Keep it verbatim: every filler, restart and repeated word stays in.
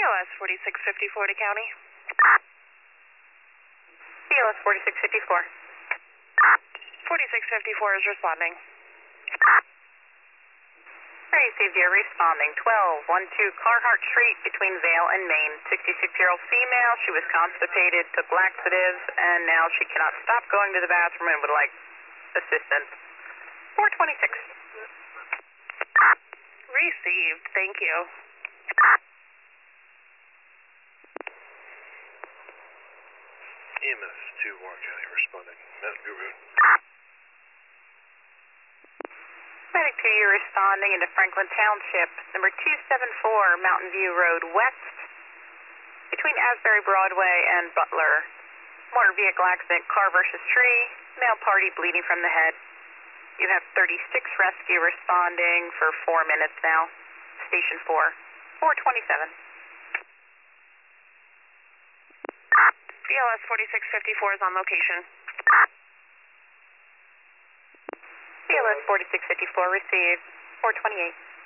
L S forty-six fifty-four to county. B L S forty-six fifty-four. forty-six fifty-four is responding. I received you responding. twelve one two Carhart Street between Vale and Main. sixty-six-year-old female. She was constipated, took laxatives, and now she cannot stop going to the bathroom and would like assistance. four twenty-six. Received. Thank you. E M S two Warren County responding. Mountain View Road. Medic two, you're responding into Franklin Township, number two seventy-four Mountain View Road West, between Asbury Broadway and Butler. Motor vehicle accident, car versus tree, male party bleeding from the head. You have thirty-six rescue responding for four minutes now. Station four. four twenty-seven. B L S forty-six fifty-four is on location. B L S forty-six fifty-four received. four twenty-eight.